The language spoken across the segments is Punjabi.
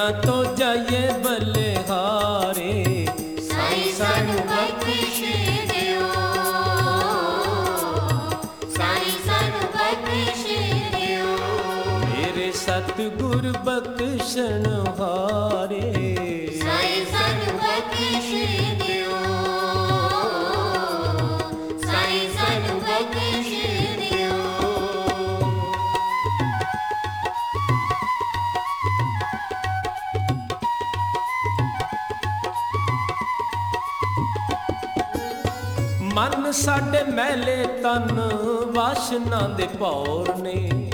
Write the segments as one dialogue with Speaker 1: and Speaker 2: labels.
Speaker 1: ਚਰਨਾਂ ਤੋਂ ਜਾਈਏ ਬਲਿਹਾਰੇ,
Speaker 2: ਸਾਈਂ ਸਾਨੂੰ ਬਖਸ਼ ਦਿਓ, ਸਾਈਂ ਸਾਨੂੰ ਬਖਸ਼ ਦਿਓ।
Speaker 1: ਮੇਰੇ ਸਤਿਗੁਰ ਬਖਸ਼ਣ ਹਾਰੇ,
Speaker 2: ਸਾਈਂ ਸਾਨੂੰ ਬਖਸ਼ ਦਿਓ, ਸਾਈਂ ਸਾਨੂੰ ਬਖਸ਼ ਦਿਓ।
Speaker 1: ਮਨ ਸਾਡੇ ਮੈਲੇ ਤਨ ਵਾਸ਼ਨਾ ਦੇ ਭੌਰ ਨੇ,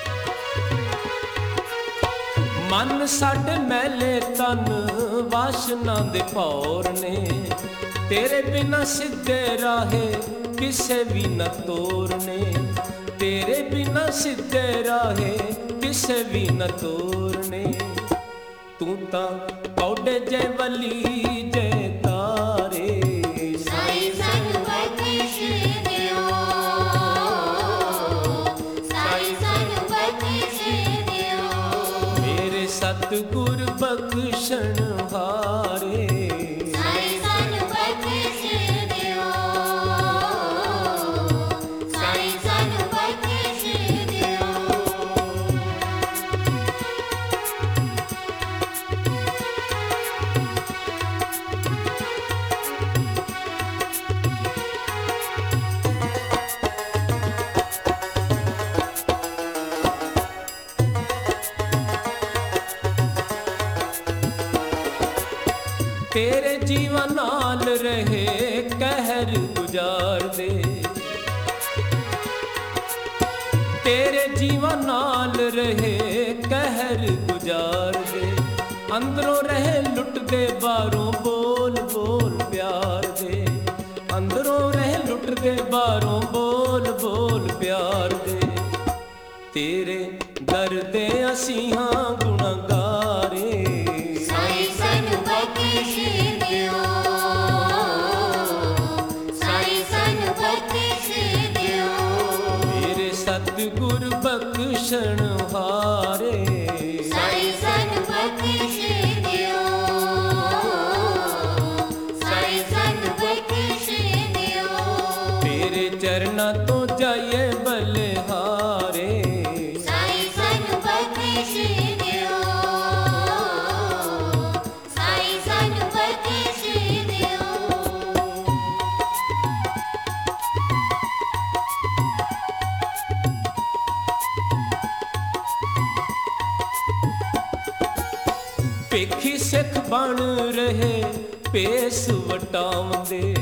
Speaker 1: ਮਨ ਸਾਡੇ ਮੈਲੇ ਤਨ ਵਾਸ਼ਨਾ ਦੇ ਭੌਰ ਨੇ। ਤੇਰੇ ਬਿਨਾ ਸਿੱਧੇ ਰਾਹੇ ਕਿਸੇ ਵੀ ਨਾ ਤੋਰਨੇ, ਤੇਰੇ ਬਿਨਾ ਸਿੱਧੇ ਰਾਹੇ ਕਿਸੇ ਵੀ ਨਾ ਤੋਰਨੇ। ਤੂੰ ਤਾਂ ਕੌਡੇ ਜੇ ਵਲੀ ਜੇ ਤਾਰੇ,
Speaker 2: ਸਾਈਂ ਸਾਨੂੰ ਬਖਸ਼ ਦਿਓ, ਸਾਈਂ ਸਾਨੂੰ ਬਖਸ਼ ਦਿਓ।
Speaker 1: ਮੇਰੇ ਸਤਿਗੁਰ ਬਖਸ਼ਣ ਹਾਰੇ,
Speaker 2: ਸਾਈਂ ਸਾਨੂੰ ਬਖਸ਼ ਦਿਓ, ਸਾਈਂ ਸਾਨੂੰ ਬਖਸ਼ ਦਿਓ।
Speaker 1: ਤੇਰੇ ਜੀਵਨ ਨਾਲ ਰਹੇ ਕਹਿਰ ਗੁਜ਼ਾਰਦੇ, ਤੇਰੇ ਜੀਵਨ ਨਾਲ ਰਹੇ ਕਹਿਰ ਗੁਜ਼ਾਰਦੇ। ਅੰਦਰੋਂ ਰਹੇ ਲੁੱਟਦੇ ਬਾਹਰੋਂ ਬੋਲ ਬੋਲ ਪਿਆਰ ਦੇ, ਅੰਦਰੋਂ ਰਹੇ ਲੁੱਟਦੇ ਬਾਹਰੋਂ ਬੋਲ ਬੋਲ ਪਿਆਰ ਦੇ। ਤੇਰੇ ਦਰ ਦੇ ਅਸੀਂ ਹਾਂ ਗੁਣਗਾਰੇ,
Speaker 2: ਸਾਈਂ ਸਾਨੂੰ ਬਖਸ਼ ਦਿਓ, ਸਾਈਂ ਸਾਨੂੰ ਬਖਸ਼ ਦਿਓ।
Speaker 1: ਮੇਰੇ ਸਤਿਗੁਰ ਬਖਸ਼ਣ ਹਾਰੇ,
Speaker 2: ਸਾਈਂ ਸਾਨੂੰ ਬਖਸ਼ ਦਿਓ, ਸਾਈਂ ਸਾਨੂੰ ਬਖਸ਼ ਦਿਓ।
Speaker 1: ਤੇਰੇ ਚਰਨਾਂ ਤੋਂ ਜਾਈਏ ਬਲਿਹਾਰੇ,
Speaker 2: ਸਾਈਂ ਸਾਨੂੰ ਬਖਸ਼ ਦਿਓ, ਸਾਈਂ ਸਾਨੂੰ ਬਖਸ਼ ਦਿਓ।
Speaker 1: ਭੇਖੀ ਸਿੱਖ ਬਣ ਰਹੇ ਭੇਸ ਵਟਾਉਂਦੇ,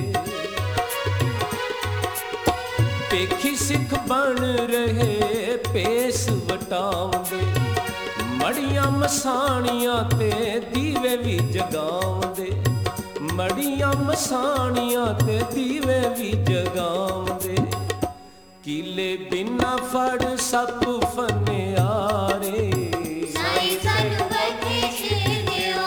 Speaker 1: ਭੇਖੀ ਸਿੱਖ ਬਣ ਰਹੇ ਭੇਸ ਵਟਾਉਂਦੇ। ਮੜੀਆਂ ਮਸਾਣੀਆਂ ਤੇ ਦੀਵੇ ਵੀ ਜਗਾਉਂਦੇ, ਮੜੀਆਂ ਮਸਾਣੀਆਂ ਤੇ ਦੀਵੇ ਵੀ ਜਗਾਉਂਦੇ। ਕੀਲੇ ਬਿਨਾ ਫੜ ਸੱਪ ਫਨਿਆਰੇ,
Speaker 2: ਸਾਈਂ ਸਾਨੂੰ ਬਖਸ਼ ਦਿਓ,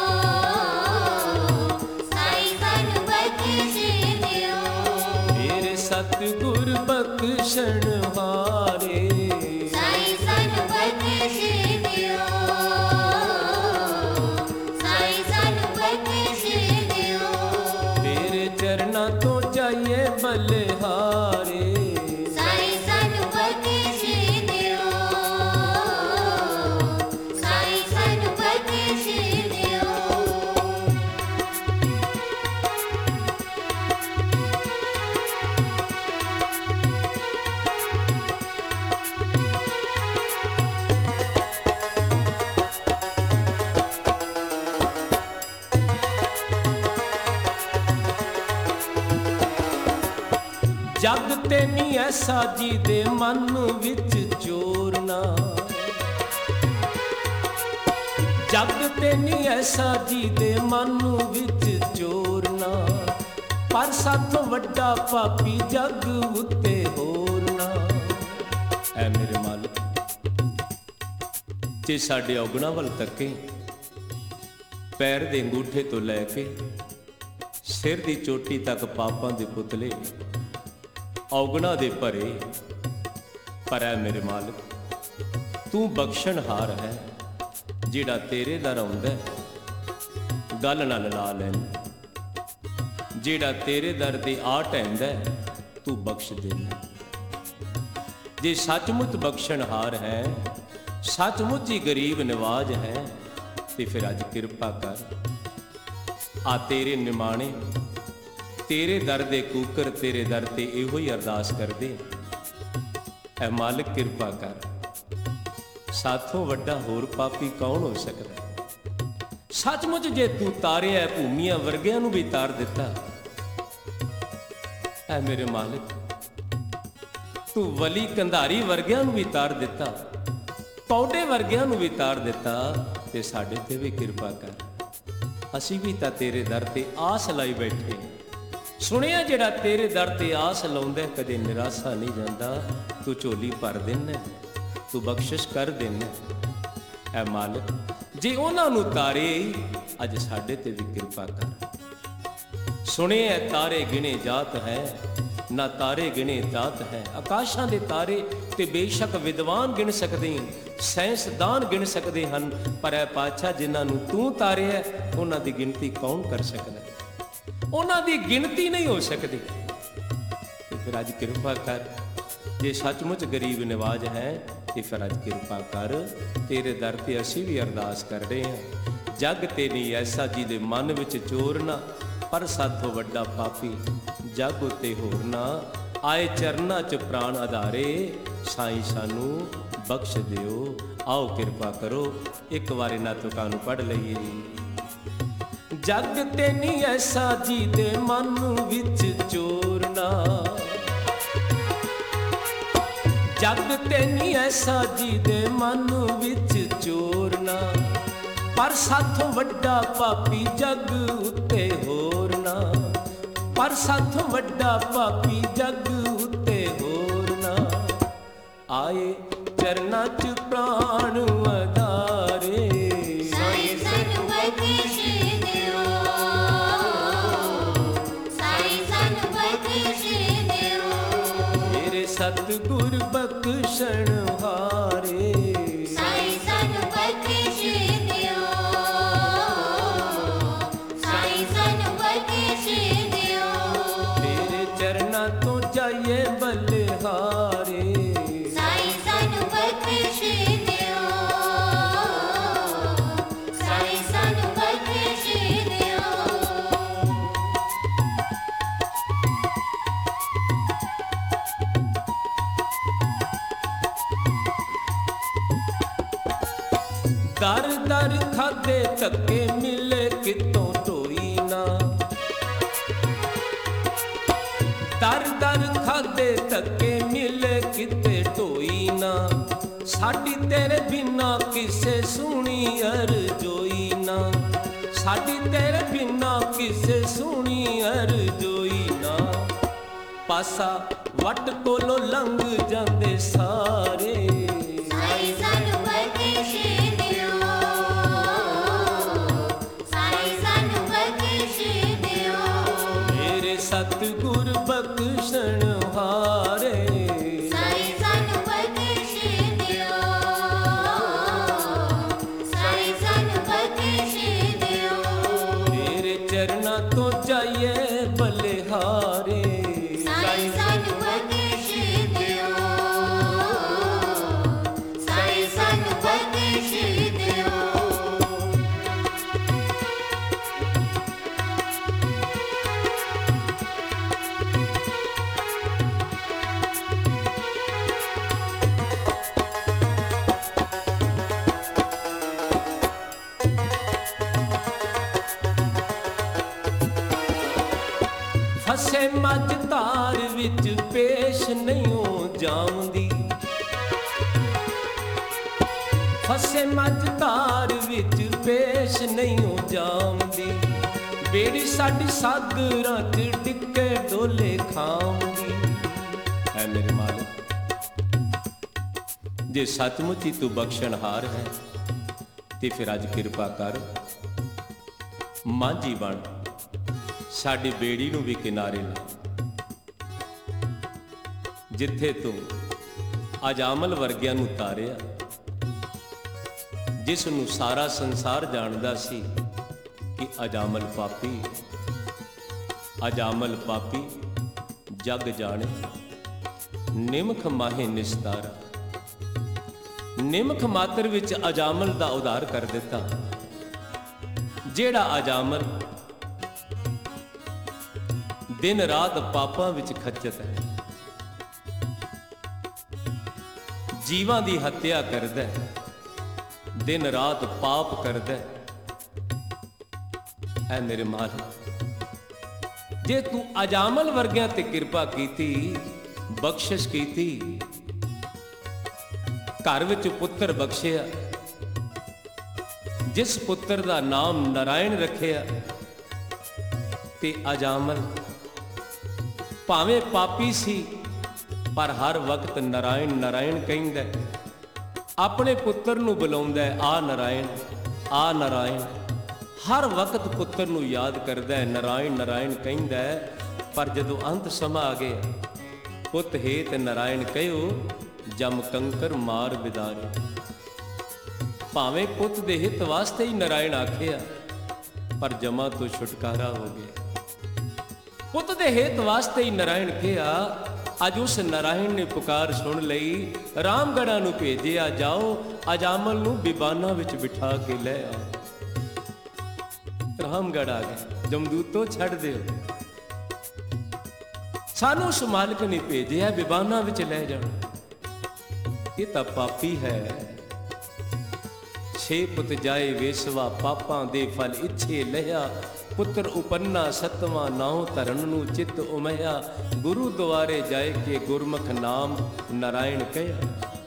Speaker 2: ਸਾਈਂ ਸਾਨੂੰ ਬਖਸ਼ ਦਿਓ।
Speaker 1: ਮੇਰੇ ਸਤਿਗੁਰ ਬਖਸ਼ਣ ਹਾਰੇ,
Speaker 2: ਸਾਈਂ ਸਾਨੂੰ ਬਖਸ਼ ਦਿਓ, ਸਾਈਂ ਸਾਨੂੰ ਬਖਸ਼ ਦਿਓ।
Speaker 1: ਤੇਰੇ ਚਰਨਾਂ ਤੋਂ ਜਾਈਏ ਬਲਿਹਾਰੇ,
Speaker 2: ਸਾਈਂ ਸਾਨੂੰ ਬਖਸ਼ ਦਿਓ, ਸਾਈਂ ਸਾਨੂੰ ਬਖਸ਼ ਦਿਓ।
Speaker 1: ਜਗ ਤੇ ਨੀ ਐਸਾ ਜੀ ਦੇ ਮਨ ਵਿੱਚ ਚੋਰਨਾ, ਜਗ ਤੇ ਨੀ ਐਸਾ ਜੀ ਦੇ ਮਨ ਵਿੱਚ ਚੋਰਨਾ। ਪਰ ਸਾਥੋਂ ਵੱਡਾ ਪਾਪੀ ਜਗ ਉੱਤੇ ਹੋਰ ਨਾ। ਐ ਮੇਰੇ ਮਾਲਕ, ਜੇ ਸਾਡੇ ਔਗਣਾ ਵੱਲ ਤੱਕੇ, ਪੈਰ ਦੇ ਅੰਗੂਠੇ ਤੋਂ ਲੈ ਕੇ ਸਿਰ ਦੀ ਚੋਟੀ ਤੱਕ ਪਾਪਾਂ ਦੇ ਪੁਤਲੇ ਔਗਣਾ ਦੇ ਭਰੇ। ਪਰ ਐ ਮੇਰੇ ਮਾਲਕ, ਤੂੰ ਬਖਸ਼ਣਹਾਰ ਹੈ, ਜਿਹੜਾ ਤੇਰੇ ਦਰ ਆਉਂਦਾ ਗੱਲ ਨਾਲ ਲਾ ਲੈਂਦਾ, ਜਿਹੜਾ ਤੇਰੇ ਦਰ ਦੇ ਆ ਟਹਿੰਦਾ ਤੂੰ ਬਖਸ਼ ਦੇਂਦਾ। ਜੇ ਸੱਚਮੁੱਚ ਬਖਸ਼ਣਹਾਰ ਹੈ, ਸੱਚਮੁੱਚ ਹੀ ਗਰੀਬ ਨਿਵਾਜ ਹੈ, ਤੇ ਫਿਰ ਅੱਜ ਕਿਰਪਾ ਕਰ ਆ ਤੇਰੇ ਨਿਮਾਣੇ, ਤੇਰੇ ਦਰ ਦੇ ਕੂਕਰ ਤੇਰੇ ਦਰ ਤੇ ਇਹੋ ਹੀ ਅਰਦਾਸ ਕਰਦੇ, ਐ ਮਾਲਕ ਕਿਰਪਾ ਕਰ। ਸਾਥੋਂ ਵੱਡਾ ਹੋਰ ਪਾਪੀ ਕੌਣ ਹੋ ਸਕਦਾ? ਸੱਚਮੁੱਚ ਜੇ ਤੂੰ ਤਾਰਿਆ ਭੂਮੀਆਂ ਵਰਗਿਆਂ ਨੂੰ ਵੀ ਤਾਰ ਦਿੱਤਾ, ਐ ਮੇਰੇ ਮਾਲਕ ਤੂੰ ਵਲੀ ਕੰਧਾਰੀ ਵਰਗਿਆਂ ਨੂੰ ਵੀ ਤਾਰ ਦਿੱਤਾ, ਪੌਡੇ ਵਰਗਿਆਂ ਨੂੰ ਵੀ ਤਾਰ ਦਿੱਤਾ, ਤੇ ਸਾਡੇ ਤੇ ਵੀ ਕਿਰਪਾ ਕਰ। ਅਸੀਂ ਵੀ ਤਾਂ ਤੇਰੇ ਦਰ ਤੇ ਆਸ ਲਾਈ ਬੈਠੇ। ਸੁਣਿਆ ਜਿਹੜਾ ਤੇਰੇ ਦਰ ਤੇ ਆਸ ਲਾਉਂਦਾ ਕਦੇ ਨਿਰਾਸ਼ਾ ਨਹੀਂ ਜਾਂਦਾ। ਤੂੰ ਝੋਲੀ ਭਰ ਦੇਨਾ, ਤੂੰ ਬਖਸ਼ਿਸ਼ ਕਰ ਦੇਨਾ। ਐ ਮਾਲਕ ਜੇ ਉਹਨਾਂ ਨੂੰ ਤਾਰੇ ਅੱਜ ਸਾਡੇ ਤੇ ਵੀ ਕਿਰਪਾ ਕਰ। ਸੁਣਿਆ ਤਾਰੇ ਗਿਣੇ ਜਾਤ ਹੈ, ਨਾ ਤਾਰੇ ਗਿਣੇ ਜਾਤ ਹੈ। ਆਕਾਸ਼ਾਂ ਦੇ ਤਾਰੇ ਤੇ ਬੇਸ਼ੱਕ ਵਿਦਵਾਨ ਗਿਣ ਸਕਦੇ, ਸਾਇੰਸਦਾਨ ਗਿਣ ਸਕਦੇ ਹਨ, ਪਰ ਐ ਪਾਤਸ਼ਾਹ ਜਿਨ੍ਹਾਂ ਨੂੰ ਤੂੰ ਤਾਰਿਆ ਉਹਨਾਂ ਦੀ ਗਿਣਤੀ ਕੌਣ ਕਰ ਸਕਦਾ? ਉਹਨਾਂ ਦੀ ਗਿਣਤੀ ਨਹੀਂ ਹੋ ਸਕਦੀ। ਤੇ ਫਿਰ ਅੱਜ ਕਿਰਪਾ ਕਰ, ਜੇ ਸੱਚਮੁੱਚ ਗਰੀਬ ਨਿਵਾਜ ਹੈ ਤੇ ਫਿਰ ਅੱਜ ਕਿਰਪਾ ਕਰ। ਤੇਰੇ ਦਰ ਤੇ ਅਸੀਂ ਵੀ ਅਰਦਾਸ ਕਰ ਰਹੇ ਹਾਂ। ਜਗ ਤੇ ਨਹੀਂ ਐਸਾ ਜਿਹਦੇ ਮਨ ਵਿੱਚ ਚੋਰ ਨਾ, ਪਰ ਸਾਥੋਂ ਵੱਡਾ ਪਾਪੀ ਜਗ ਉਤੇ ਹੋਰ ਨਾ। ਆਏ ਚਰਨਾਂ 'ਚ ਪ੍ਰਾਣ ਆਧਾਰੇ, ਸਾਈਂ ਸਾਨੂੰ ਬਖਸ਼ ਦਿਓ। ਆਓ ਕਿਰਪਾ ਕਰੋ, ਇੱਕ ਵਾਰ ਇਹਨਾਂ ਤੁਕਾਂ ਨੂੰ ਪੜ੍ਹ ਲਈਏ। ਜਗ ਤੇ ਨਹੀਂ ਐਸਾ ਜਿਹਦੇ ਮਨ ਵਿੱਚ ਚੋਰ ਨਾ, ਜਗ ਤੇ ਨਹੀਂ ਐਸਾ ਜਿਹਦੇ ਮਨ ਵਿੱਚ ਚੋਰ ਨਾ, ਪਰ ਸਾਥੋਂ ਵੱਡਾ ਪਾਪੀ ਜਗ ਉੱਤੇ ਹੋਰ ਨਾ, ਪਰ ਸਾਥੋਂ ਵੱਡਾ ਪਾਪੀ ਜਗ ਉੱਤੇ ਹੋਰ ਨਾ। ਆਏ ਚਰਨਾਂ 'ਚ ਪ੍ਰਾਣ ਆਧਾਰੇ,
Speaker 2: ਸਾਈਂ ਸਾਨੂੰ ਬਖਸ਼ ਦਿਓ, ਸਾਈਂ ਸਾਨੂੰ ਬਖਸ਼ ਦਿਓ।
Speaker 1: ਮੇਰੇ ਸਤਿਗੁਰ ਬਖਸ਼ਣਹਾਰੇ,
Speaker 2: ਸਾਈਂ ਸਾਨੂੰ ਬਖਸ਼ ਦਿਓ, ਸਾਈਂ ਸਾਨੂੰ ਬਖਸ਼ ਦਿਓ।
Speaker 1: ਤੇਰੇ ਚਰਨਾਂ ਤੋਂ ਜਾਈਏ ਬਲਿਹਾਰੇ,
Speaker 2: ਸਾਈਂ ਸਾਨੂੰ ਬਖਸ਼ ਦਿਓ, ਸਾਈਂ ਸਾਨੂੰ ਬਖਸ਼ ਦਿਓ।
Speaker 1: ਦਰ ਦਰ ਖਾਦੇ ਧੱਕੇ ਮਿਲੇ ਕਿਤੋਂ ਢੋਈ ਨਾ, ਦਰ ਦਰ ਖਾਦੇ ਧੱਕੇ ਮਿਲੇ ਕਿਤੇ ਢੋਈ ਨਾ। ਸਾਡੀ ਤੇਰੇ ਬਿਨਾ ਕਿਸੇ ਸੁਣੀ ਅਰਜ਼ੋਈ ਨਾ, ਸਾਡੀ ਤੇਰੇ ਬਿਨਾ ਕਿਸੇ ਸੁਣੀ ਅਰਜ਼ੋਈ ਨਾ। ਪਾਸਾ ਵੱਟ ਕੋਲੋਂ ਲੰਘ ਜਾਂਦੇ ਸਾਰੇ,
Speaker 2: ਸਾਈਂ ਸਾਨੂੰ ਬਖਸ਼ ਦਿਓ, ਸਾਈਂ ਸਾਨੂੰ ਬਖਸ਼ ਦਿਓ।
Speaker 1: ਮੇਰੇ ਸਤਿਗੁਰ ਬਖਸ਼ਣਹਾਰੇ,
Speaker 2: ਸਾਈਂ ਸਾਨੂੰ ਬਖਸ਼ ਦਿਓ, ਸਾਈਂ ਸਾਨੂੰ ਬਖਸ਼ ਦਿਓ।
Speaker 1: ਤੇਰੇ ਚਰਨਾਂ ਤੋਂ ਜਾਈਏ ਬਲਿਹਾਰੇ,
Speaker 2: ਸਾਈਂ ਸਾਨੂੰ ਬਖਸ਼ ਦਿਓ, ਸਾਈਂ ਸਾਨੂੰ ਬਖਸ਼ ਦਿਓ।
Speaker 1: ਫਸੇ ਮੱਝ ਧਾਰ ਵਿੱਚ ਪੇਸ਼ ਨਹੀਂ ਹੋ ਜਾਉਂਦੀ, ਫਸੇ ਮੱਝ ਧਾਰ ਵਿੱਚ ਪੇਸ਼ ਨਹੀਂ ਹੋ ਜਾਉਂਦੀ। ਬੇੜੀ ਸਾਡੀ ਸਾਗਰਾਂ 'ਚ ਡਿੱਕੇ ਡੋਲੇ ਖਾਉਂਦੀ। ਐ ਮੇਰੇ ਮਾਲਕ ਜੇ ਸੱਚਮੁੱਚ ਹੀ ਤੂੰ ਬਖਸ਼ਣਹਾਰ ਹੈ ਤੇ ਫਿਰ ਅੱਜ ਕਿਰਪਾ ਕਰ, ਮਾਝੀ ਬਣ ਸਾਡੀ ਬੇੜੀ ਨੂੰ ਵੀ ਕਿਨਾਰੇ ਲਾ। ਜਿੱਥੇ ਤੂੰ ਅੱਜ ਆਮਲ ਵਰਗਿਆਂ ਨੂੰ ਤਾਰਿਆ, ਜਿਸ ਨੂੰ ਸਾਰਾ ਸੰਸਾਰ ਜਾਣਦਾ ਸੀ ਕਿ ਅਜਾਮਲ ਪਾਪੀ ਜਗ ਜਾਣੇ। ਨਿਮਖ ਮਾਹੇ ਨਿਸਤਾਰਾ, ਨਿਮਖ ਮਾਤਰ ਵਿੱਚ ਅਜਾਮਲ ਦਾ ਉਧਾਰ ਕਰ ਦਿੱਤਾ। ਜਿਹੜਾ ਅਜਾਮਲ ਦਿਨ ਰਾਤ ਪਾਪਾਂ ਵਿੱਚ ਖੱਚਤ ਹੈ, ਜੀਵਾਂ ਦੀ ਹੱਤਿਆ ਕਰਦਾ, ਦਿਨ ਰਾਤ ਪਾਪ ਕਰਦਾ। ਐ ਮੇਰੇ ਮਾਲਿਕ, ਜੇ ਤੂੰ ਅਜਾਮਲ ਵਰਗਿਆਂ ਤੇ ਕਿਰਪਾ ਕੀਤੀ, ਬਖਸ਼ਿਸ਼ ਕੀਤੀ, ਘਰ ਵਿੱਚ ਪੁੱਤਰ ਬਖਸ਼ਿਆ, ਜਿਸ ਪੁੱਤਰ ਦਾ ਨਾਮ ਨਾਰਾਇਣ ਰੱਖਿਆ, ਤੇ ਅਜਾਮਲ ਭਾਵੇਂ ਪਾਪੀ ਸੀ ਪਰ ਹਰ ਵਕਤ ਨਾਰਾਇਣ ਨਾਰਾਇਣ ਕਹਿੰਦਾ, ਆਪਣੇ ਪੁੱਤਰ ਨੂੰ ਬੁਲਾਉਂਦਾ, ਆ ਨਾਰਾਇਣ, ਆ ਨਾਰਾਇਣ। ਹਰ ਵਕਤ ਪੁੱਤਰ ਨੂੰ ਯਾਦ ਕਰਦਾ, ਨਾਰਾਇਣ ਨਾਰਾਇਣ ਕਹਿੰਦਾ। ਪਰ ਜਦੋਂ ਅੰਤ ਸਮਾਂ ਆ ਗਿਆ, ਪੁੱਤ ਹੇਤ ਨਾਰਾਇਣ ਕਹਿਓ, ਜਮ ਕੰਕਰ ਮਾਰ ਬਿਦਾਰੇ। ਭਾਵੇਂ ਪੁੱਤ ਦੇ ਹਿੱਤ ਵਾਸਤੇ ਹੀ ਨਾਰਾਇਣ ਆਖਿਆ, ਪਰ ਜਮਾਂ ਤੋਂ ਛੁਟਕਾਰਾ ਹੋ ਗਿਆ। ਪੁੱਤ ਦੇ ਹਿੱਤ ਵਾਸਤੇ ਹੀ ਨਾਰਾਇਣ ਕਿਹਾ। ਅੱਜ ਉਸ ਨਾਰਾਇਣ ਨੇ ਪੁਕਾਰ ਸੁਣ ਲਈ, ਰਾਮਗੜ੍ਹਾਂ ਨੂੰ ਭੇਜਿਆ, ਜਾਓ ਅਜਾਮਲ ਨੂੰ ਬਿਬਾਨਾਂ ਵਿੱਚ ਬਿਠਾ ਕੇ ਲੈ ਆਓ। ਰਾਮਗੜ੍ਹ ਆ ਗਏ, ਜਮਦੂਤੋਂ ਛੱਡ ਦਿਓ, ਸਾਨੂੰ ਉਸ ਮਾਲਕ ਨੇ ਭੇਜਿਆ ਬਿਬਾਨਾਂ ਵਿੱਚ ਲੈ ਜਾਣਾ। ਇਹ ਤਾਂ ਪਾਪੀ ਹੈ। 6 ਪੁੱਤ ਜਾਏ ਵੇਸਵਾ, ਪਾਪਾਂ ਦੇ ਫਲ ਇੱਛੇ ਲਿਆ। ਪੁੱਤਰ ਉਪੰਨਾ 7ਵਾਂ, ਨਾਉ ਧਰਨ ਨੂੰ ਚਿੱਤ ਉਮਿਆ। ਗੁਰੂ ਦੁਆਰੇ ਜਾਏ ਕੇ ਗੁਰਮੁਖ ਨਾਮ ਨਾਰਾਇਣ ਕਹਿਆ।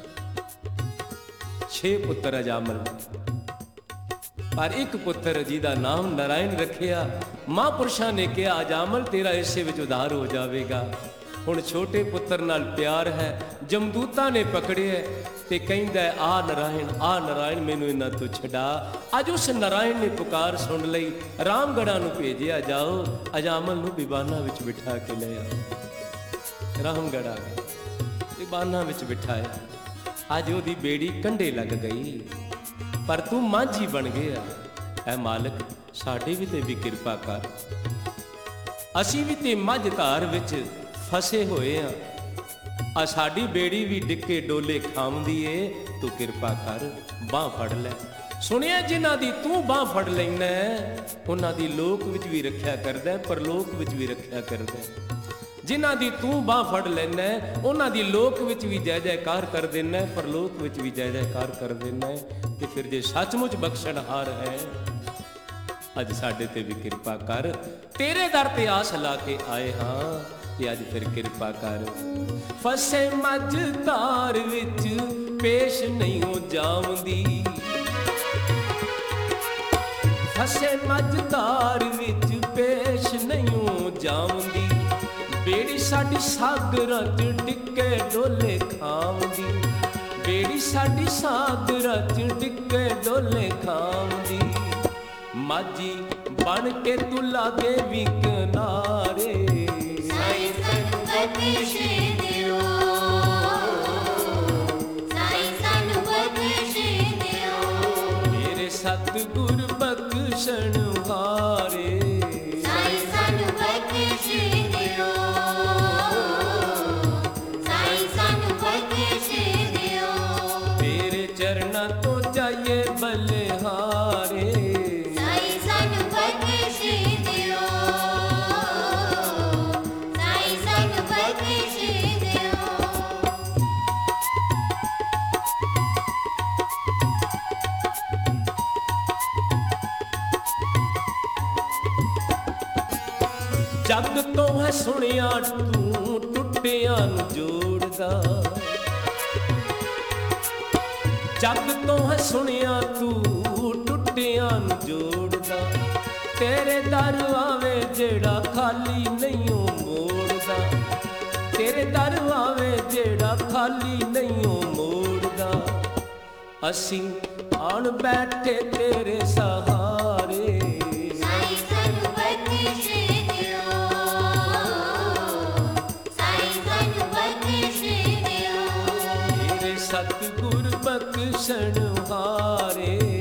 Speaker 1: 6 ਪੁੱਤਰ ਅਜਾਮਲ, ਪਰ ਇੱਕ ਪੁੱਤਰ ਜਿਹਦਾ ਨਾਮ ਨਾਰਾਇਣ ਰੱਖਿਆ। ਮਹਾਂਪੁਰਸ਼ਾਂ ਨੇ ਕਿਹਾ, ਅਜਾਮਲ ਤੇਰਾ ਇਸੇ ਵਿੱਚ ਉਧਾਰ ਹੋ ਜਾਵੇਗਾ। ਹੁਣ ਛੋਟੇ ਪੁੱਤਰ ਨਾਲ ਪਿਆਰ ਹੈ, ਜਮਦੂਤਾਂ ਨੇ ਪਕੜਿਆ ਤੇ ਕਹਿੰਦਾ, ਆ ਨਾਰਾਇਣ, ਮੈਨੂੰ ਇਹਨਾਂ ਤੋਂ ਛਡਾ। ਅੱਜ ਉਸ ਨਾਰਾਇਣ ਨੇ ਪੁਕਾਰ ਸੁਣ ਲਈ, ਰਾਮਗੜ੍ਹਾਂ ਨੂੰ ਭੇਜਿਆ, ਜਾਓ ਅਜਾਮਲ ਨੂੰ ਬਿਬਾਨਾਂ ਵਿੱਚ ਬਿਠਾ ਕੇ ਲੈ ਆਓ। ਰਾਮਗੜ੍ਹ ਆ ਗਏ, ਬਿਬਾਨਾਂ ਵਿੱਚ ਬਿਠਾਇਆ। ਅੱਜ ਉਹਦੀ ਬੇੜੀ ਕੰਢੇ ਲੱਗ ਗਈ, ਪਰ ਤੂੰ ਮਾਝੀ ਬਣ ਗਿਆ। ਐ ਮਾਲਕ, ਸਾਡੇ ਵੀ ਤੇ ਵੀ ਕਿਰਪਾ ਕਰ, ਅਸੀਂ ਵੀ ਤੇ ਮੱਝ ਧਾਰ ਵਿੱਚ ਫਸੇ ਹੋਏ ਆ ਸਾਡੀ ਬੇੜੀ ਵੀ ਡਿੱਕੇ ਡੋਲੇ ਖਾਂਦੀ ਏ। ਤੂੰ ਕਿਰਪਾ ਕਰ, ਬਾਂਹ ਫੜ ਲੈ। ਸੁਣਿਆ ਜਿਨ੍ਹਾਂ ਦੀ ਤੂੰ ਬਾਂਹ ਫੜ ਲੈਣਾ, ਉਹਨਾਂ ਦੀ ਲੋਕ ਵਿੱਚ ਵੀ ਰੱਖਿਆ ਕਰਦਾ, ਪਰਲੋਕ ਵਿੱਚ ਵੀ ਰੱਖਿਆ ਕਰਦਾ। ਜਿਨ੍ਹਾਂ ਦੀ ਤੂੰ ਬਾਂਹ ਫੜ ਲੈਣਾ, ਉਹਨਾਂ ਦੀ ਲੋਕ ਵਿੱਚ ਵੀ ਜੈ ਜੈਕਾਰ ਕਰ ਦੇਣਾ, ਪਰਲੋਕ ਵਿੱਚ ਵੀ ਜੈ ਜੈਕਾਰ ਕਰ ਦੇਣਾ। ਤੇ ਫਿਰ ਜੇ ਸੱਚਮੁੱਚ ਬਖਸ਼ਣਹਾਰ ਹੈ, ਅੱਜ ਸਾਡੇ ਤੇ ਵੀ ਕਿਰਪਾ ਕਰ। ਤੇਰੇ ਦਰ ਤੇ ਆਸ ਲਾ ਕੇ ਆਏ ਹਾਂ, ਤੇ ਅੱਜ ਫਿਰ ਕਿਰਪਾ ਕਰ। ਫਸੇ ਮੱਝ ਧਾਰ ਵਿੱਚ ਪੇਸ਼ ਨਹੀਂ ਹੋ ਜਾਵਦੀ, ਫਸੇ ਮੱਝ ਧਾਰ ਵਿੱਚ ਪੇਸ਼ ਨਹੀਂ ਹੋ ਜਾਵਦੀ। ਬੇੜੀ ਸਾਡੀ ਸਾਗਰਾਂ 'ਚ ਡਿੱਕੇ ਡੋਲੇ ਖਾਂਦੀ, ਬੇੜੀ ਸਾਡੀ ਸਾਗਰਾਂ 'ਚ ਡਿੱਕੇ ਡੋਲੇ ਖਾਂਦੀ। ਮਾਝੀ ਬਣ ਕੇ ਤੂੰ ਲਾਗੇ ਵੀ ਕਿਨਾਰੇ,
Speaker 2: ਸਾਈਂ ਸਾਨੂੰ ਬਖਸ਼ ਦਿਓ, ਸਾਈਂ ਸਾਨੂੰ ਬਖਸ਼ ਦਿਓ।
Speaker 1: ਮੇਰੇ ਸਤਿਗੁਰ ਬਖਸ਼ਣ ਹਾਰੇ,
Speaker 2: ਸਾਈਂ ਸਾਨੂੰ ਬਖਸ਼ ਦਿਓ, ਸਾਈਂ ਸਾਨੂੰ ਬਖਸ਼ ਦਿਓ।
Speaker 1: ਤੇਰੇ ਚਰਨਾਂ ਤੋਂ ਜਾਈਏ ਬਲਿਹਾਰੇ,
Speaker 2: ਸਾਈਂ ਸਾਨੂੰ ਬਖਸ਼ ਦਿਓ, ਸਾਈਂ ਸਾਨੂੰ ਬਖਸ਼ ਦਿਓ।
Speaker 1: ਜਗ ਤੋਂ ਹੈ ਸੁਣਿਆ ਤੂੰ ਟੁੱਟਿਆਂ ਨੂੰ ਜੋੜਦਾ, ਜਗ ਤੋਂ ਹੈ ਸੁਣਿਆ ਤੂੰ ਟੁੱਟਿਆਂ ਨੂੰ ਜੋੜਦਾ। ਤੇਰੇ ਦਰ ਆਵੇ ਜਿਹੜਾ ਖਾਲੀ ਨਹੀਂ ਓ ਮੋੜਦਾ, ਤੇਰੇ ਦਰ ਆਵੇ ਜਿਹੜਾ ਖਾਲੀ ਨਹੀਂ ਓ ਮੋੜਦਾ। ਅਸੀਂ ਆਣ ਬੈਠੇ ਤੇਰੇ ਸਹਾਰੇ,
Speaker 2: ਸਾਈਂ ਸਾਨੂੰ ਬਖਸ਼ ਦਿਓ, ਸਾਈਂ ਸਾਨੂੰ ਬਖਸ਼ ਦਿਓ।
Speaker 1: ਤੇਰੇ ਸਤਿਗੁਰ ਬਖਸ਼ਣ ਹਾਰੇ।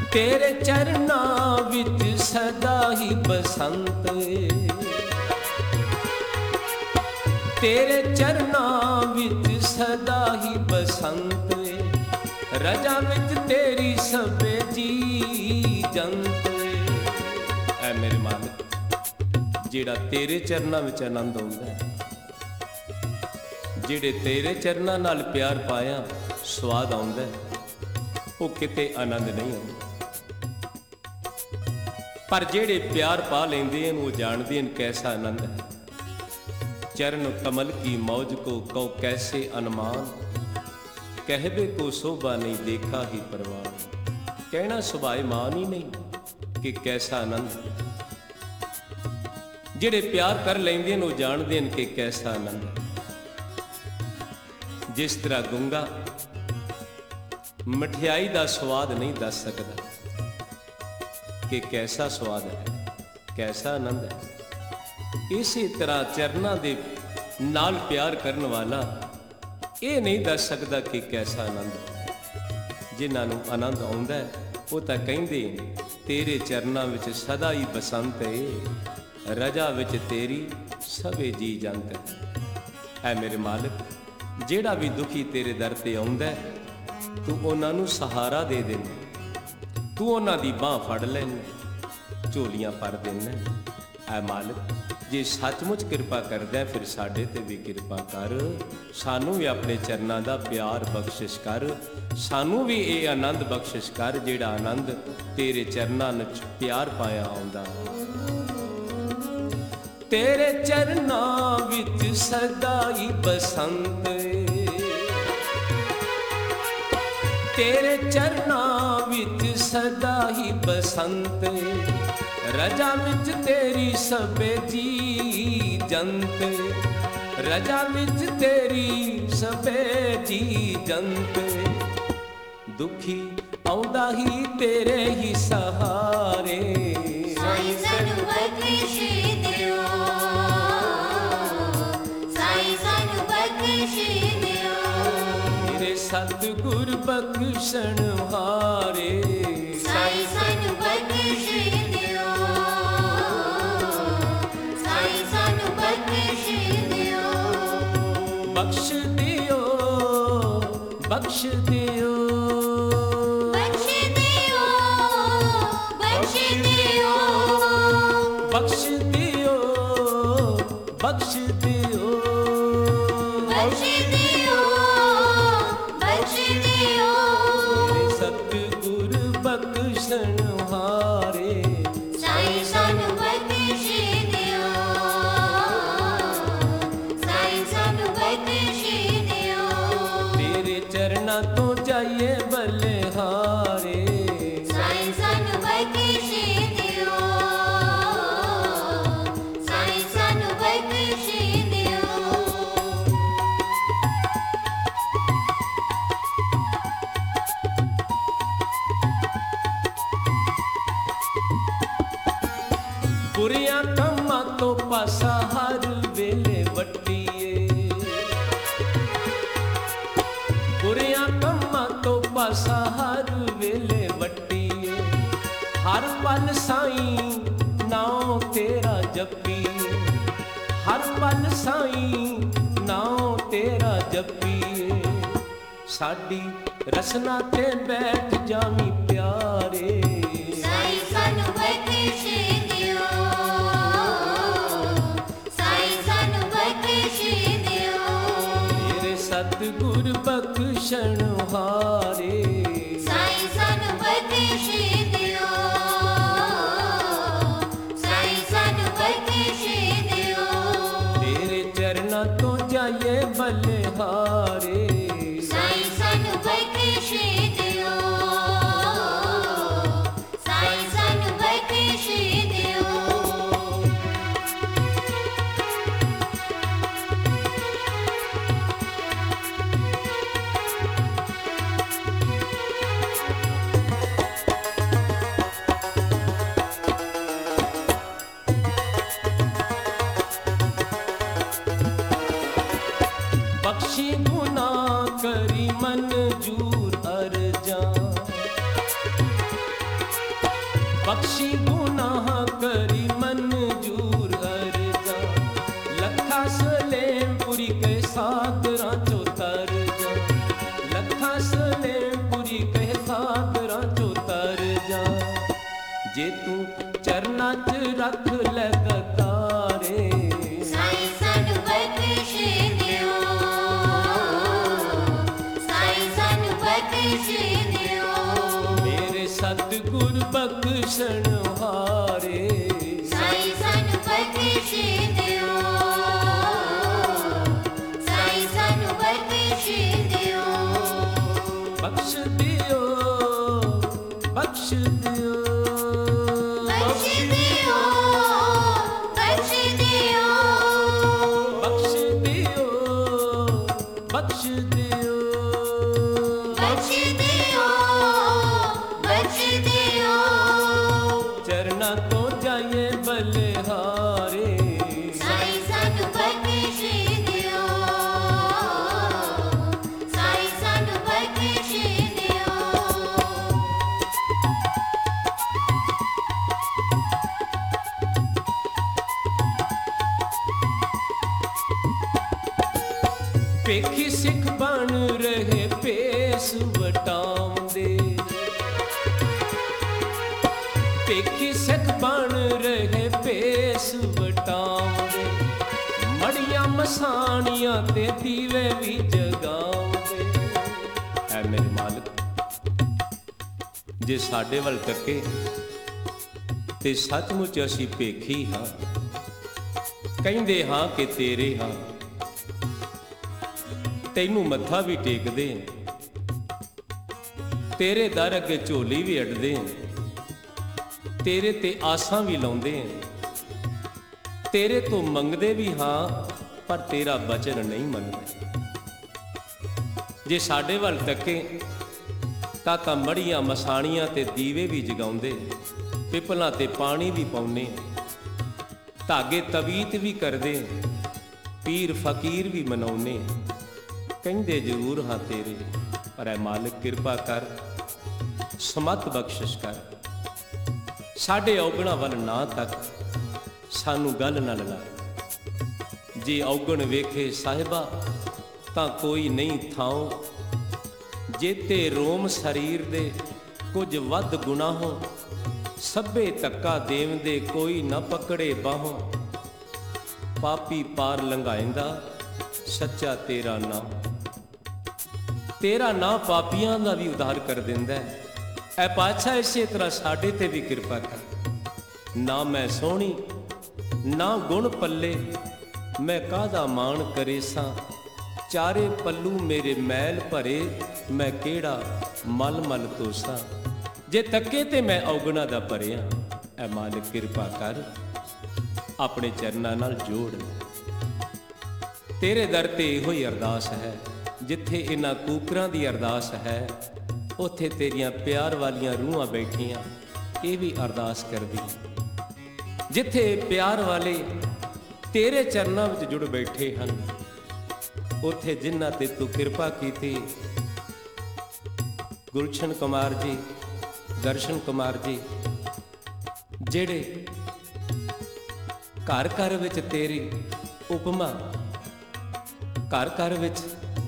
Speaker 1: ਤੇਰੇ ਚਰਨਾਂ ਵਿੱਚ ਸਦਾ ਹੀ ਬਸੰਤ ਏ, ਤੇਰੇ ਚਰਨਾਂ ਵਿੱਚ ਸਦਾ ਹੀ ਬਸੰਤ ਏ, ਰਜਾ ਵਿੱਚ ਤੇਰੀ ਸਭੇ ਜੀ ਜੰਤ ਏ। ਐ ਮੇਰੇ ਮਾਲਕ, ਜਿਹੜਾ ਤੇਰੇ ਚਰਨਾਂ ਵਿੱਚ ਆਨੰਦ ਆਉਂਦਾ ਹੈ, ਜਿਹੜੇ ਤੇਰੇ ਚਰਨਾਂ ਨਾਲ ਪਿਆਰ ਪਾਇਆ ਸਵਾਦ ਆਉਂਦਾ ਹੈ, ਉਹ ਕਿਤੇ ਆਨੰਦ ਨਹੀਂ ਆਉਂਦਾ। ਪਰ ਜਿਹੜੇ ਪਿਆਰ ਪਾ ਲੈਂਦੇ ਹਨ ਉਹ ਜਾਣਦੇ ਹਨ ਕੈਸਾ ਆਨੰਦ ਹੈ। ਚਰਨ ਕਮਲ ਕੀ ਮौज को कौ कैसे अनमान, कहबे को शोभा नहीं देखा ही परवान। कहना सुभाईमान ही नहीं कि कैसा आनंद। ਜਿਹੜੇ ਪਿਆਰ ਕਰ ਲੈਂਦੇ ਨੇ ਉਹ ਜਾਣਦੇ ਨੇ ਕਿ ਕੈਸਾ ਆਨੰਦ ਹੈ। ਜਿਸ ਤਰ੍ਹਾਂ ਗੁੰਗਾ ਮਠਿਆਈ ਦਾ ਸਵਾਦ ਨਹੀਂ ਦੱਸ ਸਕਦਾ ਕਿ ਕੈਸਾ ਸਵਾਦ ਹੈ, ਕੈਸਾ ਆਨੰਦ ਹੈ, ਇਸੇ ਤਰ੍ਹਾਂ ਚਰਨਾਂ ਦੇ ਨਾਲ ਪਿਆਰ ਕਰਨ ਵਾਲਾ ਇਹ ਨਹੀਂ ਦੱਸ ਸਕਦਾ ਕਿ ਕੈਸਾ ਆਨੰਦ ਹੈ। ਜਿਨ੍ਹਾਂ ਨੂੰ ਆਨੰਦ ਆਉਂਦਾ ਹੈ ਉਹ ਤਾਂ ਕਹਿੰਦੇ ਤੇਰੇ ਚਰਨਾਂ ਵਿੱਚ ਸਦਾ ਹੀ ਬਸੰਤ ਏ, ਰਜਾ ਵਿੱਚ ਤੇਰੀ ਸਭੇ ਜੀ ਜੰਤ ਹੈ। ਐ ਮੇਰੇ ਮਾਲਕ, ਜਿਹੜਾ ਵੀ ਦੁਖੀ ਤੇਰੇ ਦਰ ਤੇ ਆਉਂਦਾ ਤੂੰ ਉਹਨਾਂ ਨੂੰ ਸਹਾਰਾ ਦੇ ਦੇਂਦਾ, ਤੂੰ ਉਹਨਾਂ ਦੀ ਬਾਂਹ ਫੜ ਲੈਂਦਾ, ਝੋਲੀਆਂ ਭਰ ਦੇਂਦਾ। ਐ ਮਾਲਕ, ਜੇ ਸੱਚਮੁੱਚ ਕਿਰਪਾ ਕਰਦਾ ਫਿਰ ਸਾਡੇ ਤੇ ਵੀ ਕਿਰਪਾ ਕਰ, ਸਾਨੂੰ ਵੀ ਆਪਣੇ ਚਰਨਾਂ ਦਾ ਪਿਆਰ ਬਖਸ਼ਿਸ਼ ਕਰ, ਸਾਨੂੰ ਵੀ ਇਹ ਆਨੰਦ ਬਖਸ਼ਿਸ਼ ਕਰ ਜਿਹੜਾ ਆਨੰਦ ਤੇਰੇ ਚਰਨਾਂ ਵਿੱਚ ਪਿਆਰ ਪਾਇਆ ਆਉਂਦਾ। ਤੇਰੇ ਚਰਨਾਂ ਵਿੱਚ ਸਦਾ ਹੀ ਬਸੰਤ ਏ, ਤੇਰੇ ਚਰਨਾਂ ਵਿੱਚ ਸਦਾ ਹੀ ਬਸੰਤ ਏ, ਰਜਾ ਵਿੱਚ ਤੇਰੀ ਸਭੇ ਜੀ ਜੰਤ, ਰਜਾ ਵਿੱਚ ਤੇਰੀ ਸਭੇ ਜੀ ਜੰਤ। ਦੁਖੀ ਆਉਂਦਾ ਹੀ ਤੇਰੇ ਹੀ ਸਹਾਰੇ,
Speaker 2: ਸਾਈਂ ਸਾਨੂੰ ਬਖਸ਼ ਦਿਓ, ਸਾਈਂ ਸਾਨੂੰ ਬਖਸ਼ ਦਿਓ।
Speaker 1: ਮੇਰੇ ਸਤਿਗੁਰ ਬਖਸ਼ਣ ਹਾਰੇ,
Speaker 2: ਸਾਈਂ ਸਾਨੂੰ ਬਖਸ਼ ਦਿਓ, ਸਾਈਂ ਸਾਨੂੰ ਬਖਸ਼ ਦਿਓ।
Speaker 1: ਬਖਸ਼ ਦਿਓ, ਬਖਸ਼ ਦਿਓ,
Speaker 2: ਬਖਸ਼ ਦਿਓ, ਬਖਸ਼ ਦਿਓ,
Speaker 1: ਬਖਸ਼ ਦਿਓ, ਬਖਸ਼ ਦਿਓ,
Speaker 2: ਬਖਸ਼ ਦਿਓ, ਬਖਸ਼ ਦਿਓ।
Speaker 1: ਮੇਰੇ ਸਤਿਗੁਰ ਬਖਸ਼ਣ ਹਾਰੇ,
Speaker 2: ਸਾਈਂ ਸਾਨੂੰ ਬਖਸ਼ ਦਿਓ, ਸਾਈਂ ਸਾਨੂੰ ਬਖਸ਼ ਦਿਓ।
Speaker 1: ਤੇਰੇ ਚਰਨਾਂ ਤੋਂ ਜਾਈਏ ਬਲਿਹਾਰੇ,
Speaker 2: ਸਾਈਂ ਸਾਨੂੰ ਬਖਸ਼ ਦਿਓ, ਸਾਈਂ ਸਾਨੂੰ ਬਖਸ਼ ਦਿਓ।
Speaker 1: ਬੁਰੀਆਂ ਕੰਮਾਂ ਤੋਂ ਪਾਸਾ ਹਰ ਵੇਲੇ ਵੱਟੀਏ, ਬੁਰੀਆਂ ਕੰਮਾਂ ਤੋਂ ਪਾਸਾ ਹਰ ਵੇਲੇ ਵੱਟੀਏ, ਹਰ ਪਲ ਸਾਈਂ ਨਾਉ ਤੇਰਾ ਜਪੀਏ, ਹਰ ਪਲ ਸਾਈਂ ਨਾਉ ਤੇਰਾ ਜਪੀਏ। ਸਾਡੀ ਰਸਨਾ ਤੇ ਬੈਠ ਜਾਵੀਂ ਪਿਆਰੇ,
Speaker 2: ਸਾਈਂ ਸਾਨੂੰ ਬਖਸ਼ ਦਿਓ, ਸਾਈਂ ਸਾਨੂੰ ਬਖਸ਼ ਦਿਓ।
Speaker 1: ਮੇਰੇ ਸਤਿਗੁਰ ਬਖਸ਼ਣ ਹਾਰੇ,
Speaker 2: ਸਾਈਂ ਸਾਨੂੰ ਬਖਸ਼ ਦਿਓ, ਸਾਈਂ ਸਾਨੂੰ ਬਖਸ਼ ਦਿਓ।
Speaker 1: ਤੇਰੇ ਚਰਨਾਂ ਤੋਂ ਜਾਈਏ ਬਲਿਹਾਰੇ,
Speaker 2: ਸਾਈਂ ਸਾਨੂੰ ਬਖਸ਼ ਦਿਓ, ਸਾਈਂ ਸਾਨੂੰ ਬਖਸ਼ ਦਿਓ।
Speaker 1: ਬਖਸ਼ੀ ਗੁਨਾਹ ਕਰੀ ਮਨਜੂਰ ਅਰਜ਼ਾ ਲੱਖਾਂ ਸਲੇਮਪੁਰੀ ਕੇ ਸਾਗਰਾਂ ਚੋਂ ਤਰ ਜਾ ਲੱਖਾਂ ਸਲੇਮਪੁਰੀ ਕੇ ਸਾਗਰਾਂ ਚੋਂ ਤਰ ਜਾ ਜੇ ਤੂੰ ਚਰਨਾਂ 'ਚ ਰੱਖ ਲੈ ਤਾਰੇ
Speaker 2: ਸਾਈਂ ਸਾਨੂੰ ਬਖਸ਼ੇ ਦਿਓ ਸਾਈਂ ਸਾਨੂੰ ਬਖਸ਼ੇ ਦਿਓ
Speaker 1: ਮੇਰੇ ਸਤਿਗੁਰ ਬਖਸ਼ਣ ਹਾਰੇ
Speaker 2: ਸਾਈਂ ਸਾਨੂੰ ਬਖਸ਼ੇ ਦਿਓ ਸਾਈਂ ਸਾਨੂੰ ਬਖਸ਼ੇ ਦਿਓ
Speaker 1: ਬਖਸ਼ ਦਿਓ ਬਖਸ਼ ਦਿਓ
Speaker 2: ਬਖਸ਼ ਦਿਓ ਬਖਸ਼ ਦਿਓ
Speaker 1: ਬਖਸ਼ ਦਿਓ ਬਖਸ਼ ਦਿਓ
Speaker 2: ਬਖਸ਼ ਦਿਓ ਬਖਸ਼ ਦਿਓ
Speaker 1: ਚਰਨਾਂ ਤੋਂ ਜਾਈਏ ਬਲਿਹਾਰੇ
Speaker 2: ਸਾਈਂ ਸਾਨੂੰ ਬਖਸ਼ੇ ਦਿਓ ਸਾਈਂ ਸਾਨੂੰ ਬਖਸ਼ੇ ਦਿਓ
Speaker 1: ਪੇਖੀ ਸਿੱਖ ਬਣ ਰਹੇ ਭੇਸ ਵਟਾਉਂਦੇ ਪੇਖੀ ਸਿੱਖ ਬਣ ਰਹੇ ਭੇਸ ਵਟਾਉਂਦੇ ਮੜੀਆਂ ਮਸਾਣੀਆਂ ਤੇ ਦੀਵੇ ਵੀ ਜਗਾਉਂਦੇ ਐ ਮੇਰੇ ਮਾਲਕ ਜੇ ਸਾਡੇ ਵੱਲ ਤੱਕੇ ਤੇ ਸੱਚਮੁੱਚ ਅਸੀਂ ਭੇਖੀ ਹਾਂ ਕਹਿੰਦੇ ਹਾਂ ਕਿ ਤੇਰੇ ਹਾਂ ਤੈਨੂੰ ਮੱਥਾ ਵੀ ਟੇਕਦੇ ਤੇਰੇ ਦਰ ਅੱਗੇ ਝੋਲੀ ਵੀ ਅੱਡਦੇ ਤੇਰੇ ਤੇ ਆਸਾਂ ਵੀ ਲਾਉਂਦੇ ਤੇਰੇ ਤੋਂ ਮੰਗਦੇ ਵੀ ਹਾਂ ਪਰ ਤੇਰਾ ਬਚਨ ਨਹੀਂ ਮੰਨਦੇ ਜੇ ਸਾਡੇ ਵੱਲ ਤੱਕੇ ਤਾਂ ਮੜੀਆਂ ਮਸਾਣੀਆਂ ਤੇ ਦੀਵੇ ਵੀ ਜਗਾਉਂਦੇ ਪਿਪਲਾਂ ਤੇ ਪਾਣੀ ਵੀ ਪਾਉਨੇ ਧਾਗੇ ਤਵੀਤ ਵੀ ਕਰਦੇ ਪੀਰ ਫਕੀਰ ਵੀ ਮਨਾਉਨੇ ਕਹਿੰਦੇ ਜ਼ਰੂਰ ਹਾਂ ਤੇਰੇ ਪਰ ਐ ਮਾਲਕ ਕਿਰਪਾ ਕਰ ਸਮਤ ਬਖਸ਼ਿਸ਼ ਕਰ ਸਾਡੇ ਔਗਣਾ ਵੱਲ ਨਾ ਤੱਕ ਸਾਨੂੰ ਗੱਲ ਨਾ ਲਾ ਜੇ ਔਗਣ ਵੇਖੇ ਸਾਹਿਬਾ ਤਾਂ ਕੋਈ ਨਹੀਂ ਥਾਉ ਜੇਤੇ ਰੋਮ ਸਰੀਰ ਦੇ ਕੁਝ ਵੱਧ ਗੁਨਾਹੋਂ ਸਭੇ ਧੱਕਾ ਦੇਵਦੇ ਕੋਈ ਨਾ ਪਕੜੇ ਬਾਹੋਂ ਪਾਪੀ ਪਾਰ ਲੰਘਾਇੰਦਾ ਸੱਚਾ ਤੇਰਾ ਨਾਮ ਤੇਰਾ ਨਾਂ ਪਾਪੀਆਂ ਦਾ ਵੀ ਉਧਾਰ ਕਰ ਦਿੰਦਾ ਐ ਪਾਤਸ਼ਾਹ ਇਸੇ ਤਰ੍ਹਾਂ ਸਾਡੇ ਤੇ ਵੀ ਕਿਰਪਾ ਕਰ ਨਾ ਮੈਂ ਸੋਹਣੀ ਨਾ ਗੁਣ ਪੱਲੇ ਮੈਂ ਕਾਹਦਾ ਮਾਣ ਕਰੇ ਸਾਂ ਚਾਰੇ ਪੱਲੂ ਮੇਰੇ ਮੈਲ ਭਰੇ ਮੈਂ ਕਿਹੜਾ ਮਲ ਮਲ ਤੋਸਾਂ ਜੇ ਤੱਕੇ ਤੇ ਮੈਂ ਔਗਣਾ ਦਾ ਭਰਿਆ ਐ ਮਾਲਕ ਕਿਰਪਾ ਕਰ ਆਪਣੇ ਚਰਨਾਂ ਨਾਲ ਜੋੜ ਤੇਰੇ ਦਰ ਤੇ ਇਹੋ ਹੀ ਅਰਦਾਸ ਹੈ ਜਿੱਥੇ ਇਹਨਾਂ ਕੂਕਰਾਂ ਦੀ ਅਰਦਾਸ ਹੈ ਉੱਥੇ ਤੇਰੀਆਂ ਪਿਆਰ ਵਾਲੀਆਂ ਰੂਹਾਂ ਬੈਠੀਆਂ ਇਹ ਵੀ ਅਰਦਾਸ ਕਰਦੀਆਂ ਜਿੱਥੇ ਪਿਆਰ ਵਾਲੇ ਤੇਰੇ ਚਰਨਾਂ ਵਿੱਚ ਜੁੜ ਬੈਠੇ ਹਨ ਉੱਥੇ ਜਿਨ੍ਹਾਂ ਤੇ ਤੂੰ ਕਿਰਪਾ ਕੀਤੀ ਗੁਲਸ਼ਨ ਕੁਮਾਰ ਜੀ ਦਰਸ਼ਨ ਕੁਮਾਰ ਜੀ ਜਿਹੜੇ ਘਰ ਘਰ ਵਿੱਚ ਤੇਰੀ ਉਪਮਾ ਘਰ ਘਰ ਵਿੱਚ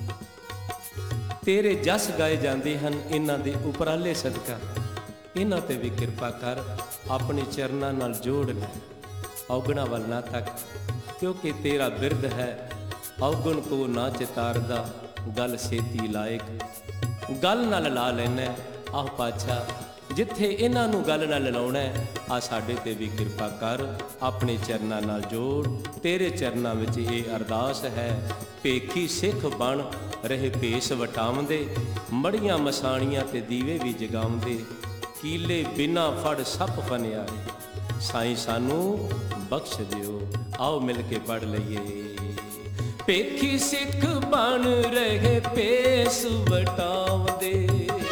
Speaker 1: ਤੇਰੇ ਜਸ ਗਾਏ ਜਾਂਦੇ ਹਨ ਇਹਨਾਂ ਦੇ ਉਪਰਾਲੇ ਸਦਕਾ ਇਹਨਾਂ ਤੇ ਵੀ ਕਿਰਪਾ ਕਰ ਆਪਣੇ ਚਰਨਾਂ ਨਾਲ ਜੋੜ ਲੈ ਔਗਣਾ ਵੱਲ ਨਾ ਤੱਕ ਕਿਉਂਕਿ ਤੇਰਾ ਬਿਰਧ ਹੈ ਔਗਣ ਕੋ ਨਾ ਚਿਤਾਰਦਾ ਗੱਲ ਸੇਤੀ ਲਾਇਕ ਗੱਲ ਨਾਲ ਲਾ ਲੈਣਾ ਆਹ ਪਾਤਸ਼ਾਹ ਜਿੱਥੇ ਇਹਨਾਂ ਨੂੰ ਗੱਲ ਨਾਲ ਲਾਉਣਾ ਆ ਸਾਡੇ ਤੇ ਵੀ ਕਿਰਪਾ ਕਰ ਆਪਣੇ ਚਰਨਾਂ ਨਾਲ ਜੋੜ ਤੇਰੇ ਚਰਨਾਂ ਵਿੱਚ ਇਹ ਅਰਦਾਸ ਹੈ ਭੇਖੀ ਸਿੱਖ ਬਣ ਰਹੇ ਭੇਸ ਵਟਾਉਂਦੇ ਮੜੀਆਂ ਮਸਾਣੀਆਂ ਤੇ ਦੀਵੇ ਵੀ ਜਗਾਉਂਦੇ ਕੀਲੇ ਬਿਨਾ ਫੜ ਸੱਪ ਫਨਿਆਰੇ ਸਾਈਂ ਸਾਨੂੰ ਬਖਸ਼ ਦਿਓ ਆਓ ਮਿਲ ਕੇ ਪੜ ਲਈਏ ਭੇਖੀ ਸਿੱਖ ਬਣ ਰਹੇ ਭੇਸ ਵਟਾਉਂਦੇ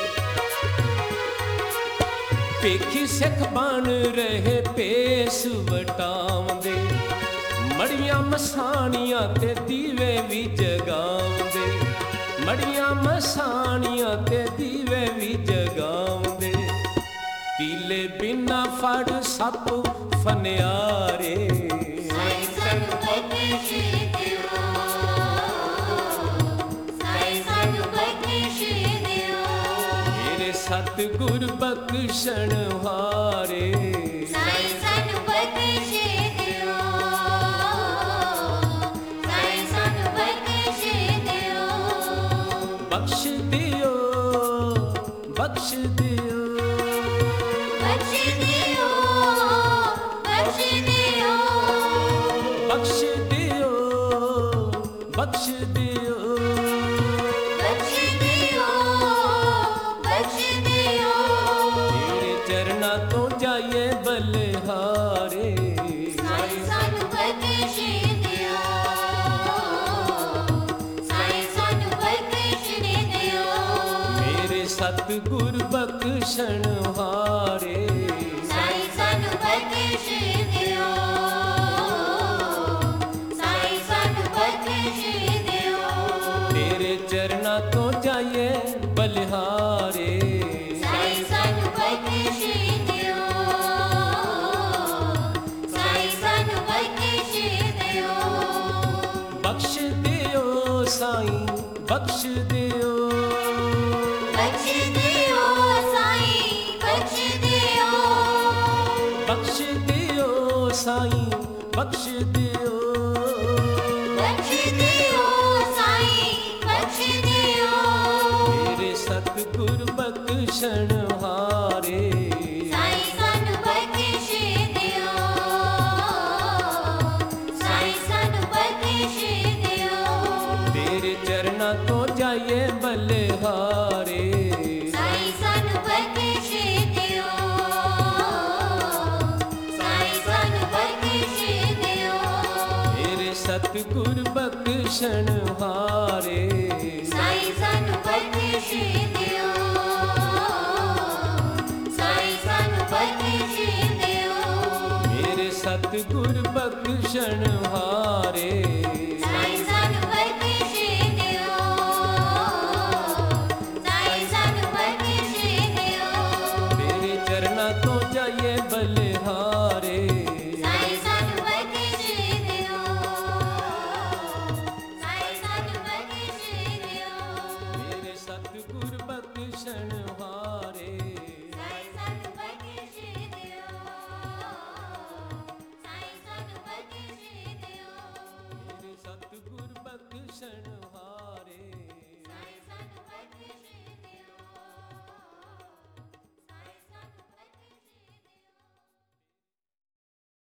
Speaker 1: ਭੇਖੀ ਸਿੱਖ ਬਣ ਰਹੇ ਭੇਸ ਵਟਾਉਂਦੇ ਮੜੀਆਂ ਮਸਾਣੀਆਂ ਤੇ ਦੀਵੇ ਵੀ ਜਗਾਉਂਦੇ ਮੜੀਆਂ ਮਸਾਣੀਆਂ ਤੇ ਦੀਵੇ ਵੀ ਜਗਾਉਂਦੇ ਪੀਲੇ ਬਿਨਾ ਫੜ ਸੱਪ ਫਨਿਆਰੇ
Speaker 2: ਸਾਈ ਸਾਨੂੰ ਬਖਸ਼ ਦਿਓ ਸਾਈ ਸਾਨੂੰ ਬਖਸ਼ ਦਿਓ
Speaker 1: ਮੇਰੇ ਸਤਿਗੁਰ ਬਖਸ਼ਣ ਹਾਰੇ
Speaker 2: ਸਾਈ ਸਾਨੂੰ ਬਖਸ਼ ਦਿਓ ਸਾਈ ਸਾਨੂੰ ਬਖਸ਼ ਦਿਓ
Speaker 1: ਬਖਸ਼ ਦਿਓ ਬਖਸ਼ ਦਿਓ
Speaker 2: ਬਖਸ਼ ਦਿਓ ਬਖਸ਼ ਦਿਓ
Speaker 1: ਬਖਸ਼ ਦਿਓ ਬਖਸ਼ ਦਿਓ
Speaker 2: ਬਖਸ਼ ਦਿਓ ਬਖਸ਼ ਦਿਓ
Speaker 1: ਤੇਰੇ ਚਰਨਾਂ ਤੋਂ ਜਾਈਏ ਬਲਿਹਾਰੇ
Speaker 2: ਸਾਈ ਸਾਨੂੰ ਬਖਸ਼ ਦਿਓ ਸਾਈ ਸਾਨੂੰ ਬਖਸ਼ ਦਿਓ
Speaker 1: ਮੇਰੇ ਸਤਿਗੁਰ ਬਖਸ਼ਣ ਹਾਰੇ
Speaker 2: ਸਾਈ ਸਾਨੂੰ ਬਖਸ਼ ਦਿਓ ਸਾਈ ਸਾਨੂੰ ਬਖਸ਼ ਦਿਓ
Speaker 1: ਤੇਰੇ ਚਰਨਾਂ ਤੋਂ ਜਾਈਏ ਬਲਿਹਾਰੇ
Speaker 2: ਸਾਈ ਸਾਨੂੰ ਬਖਸ਼ ਦਿਓ ਸਾਈ ਸਾਨੂੰ ਬਖਸ਼ ਦਿਓ
Speaker 1: ਬਖਸ਼ ਦਿਓ ਸਾਈਂ ਬਖਸ਼ ਦਿਓ
Speaker 2: ਬਖਸ਼ ਦਿਓ ਸਾਈ ਬਖਸ਼ ਦਿਓ
Speaker 1: ਬਖਸ਼ ਦਿਓ ਸਾਈਂ ਬਖਸ਼ ਦਿਓ
Speaker 2: ਬਖਸ਼ ਦਿਓ ਸਾਈ ਬਖਸ਼ ਦਿਓ
Speaker 1: ਮੇਰੇ ਸਤਿਗੁਰ ਬਖਸ਼ਣ ਹਾਰੇ
Speaker 2: ਸਾਈ ਸਾਨੂੰ ਬਖਸ਼ ਦਿਓ ਸਾਈ ਸਾਨੂੰ ਬਖਸ਼ ਦਿਓ
Speaker 1: ਤੇਰੇ ਚਰਨਾਂ ਤੋਂ ਜਾਈਏ ਬਲਿਹਾਰੇ
Speaker 2: ਸਾਈ ਸਾਨੂੰ ਬਖਸ਼ ਦਿਓ ਸਾਈ ਸਾਨੂੰ ਬਖਸ਼ ਦਿਓ
Speaker 1: ਮੇਰੇ ਸਤਿਗੁਰ ਬਖਸ਼ਣ ਹਾਰੇ
Speaker 2: ਸਾਈ ਸਾਨੂੰ ਬਖਸ਼ ਦਿਓ ਸਾਈ ਸਾਨੂੰ ਬਖਸ਼ ਦਿਓ
Speaker 1: ਮੇਰੇ ਸਤਿਗੁਰ ਬਖਸ਼ਣ ਹਾਰੇ